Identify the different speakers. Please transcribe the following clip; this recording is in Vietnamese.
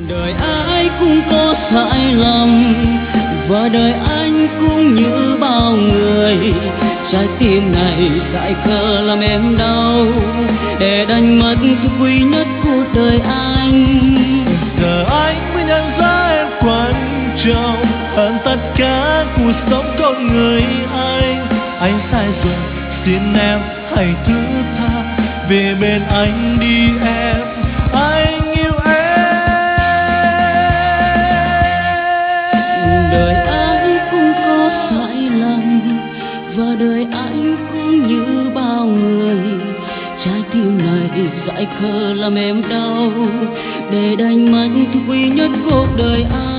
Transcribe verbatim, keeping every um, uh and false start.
Speaker 1: Đời ai cũng có sai lầm và đời anh cũng như bao người. Trái tim này dại khờ làm em đau để đánh mất thứ quý nhất cuộc đời anh.
Speaker 2: Giờ anh mới nhận ra em quan trọng hơn tất cả cuộc sống con người anh. Anh sai rồi, xin em hãy thứ tha về bên anh đi em. Anh yêu em.
Speaker 1: Đời ai cũng có sai lầm và đời anh cũng như bao người. Trái tim này dại khờ làm em đau để đánh mất thứ quý nhất cuộc đời anh.